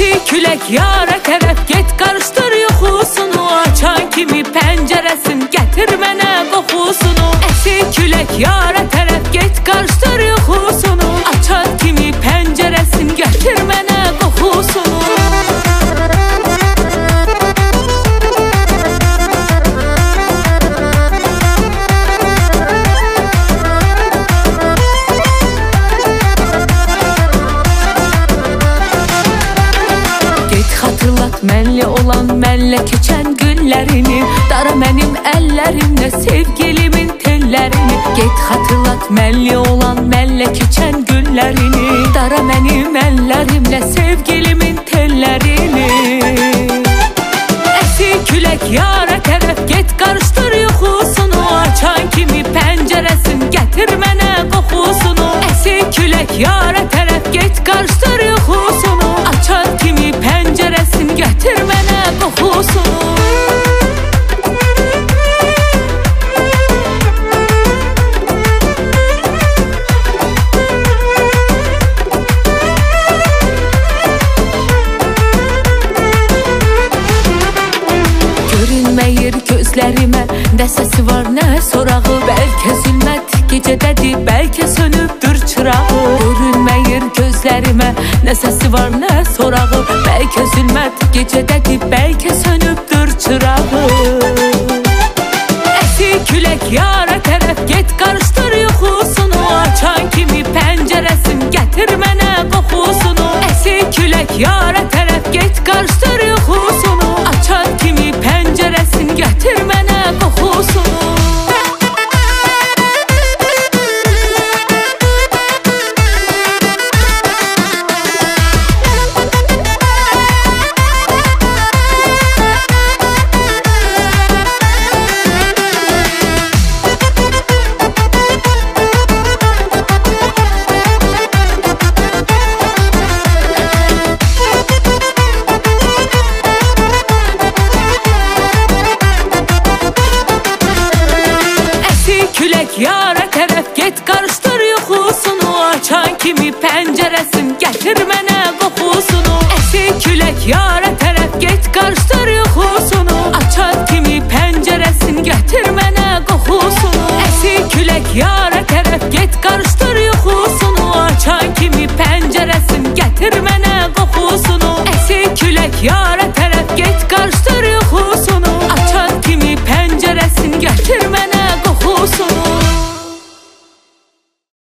Əsir külək yara tərəf get, qarışdır yuxusunu. Açan kimi pəncərəsin, gətir mənə qoxusunu. Əsir külək yara tərəf get, qarışdır yuxusunu. Açan kimi pəncərəsin, gətir mənə qoxusunu. Xatırlat mənlə olan, mənlə keçən günlərini. Dara mənim əllərimlə sevgilimin tellərini. Get xatırlat mənlə olan, mənlə keçən günlərini. Dara mənim əllərimlə sevgilimin tellərini. Əsir külək yara tərəf get, qarışdır yuxusunu. Açan kimi pəncərəsin, gətir mənə qoxusunu. Əsir külək yara tərəf get, qarışdır yuxusunu. Açan kimi pəncərəsin, gətir mənə qoxusunu. Görünməyir gözlərimə, nə səsi var, nə sorağı. Bəlkə zülmət gecədədir, bəlkə sönübdür çırağı. Görünməyir gözlərimə, nə səsi var, nə sorağı. Bəlkə zülmət gecədədir, bəlkə sönübdür çırağı. Əsir külək yara tərəf get, qarışdır yuxusunu. Açan kimi pəncərəsin, gətir mənə qoxusunu. Əsir külək yara tərəf get, qarışdır yuxusunu. Açan kimi pəncərəsin, gətir mənə qoxusunu. Yara tərəf get, qarışdır yuxusunu. Açan kimi pəncərəsin, gətir mənə qoxusunu. Əsir külək yara tərəf get, qarışdır yuxusunu. Açan kimi pəncərəsin, gətir mənə qoxusunu. Əsir külək yara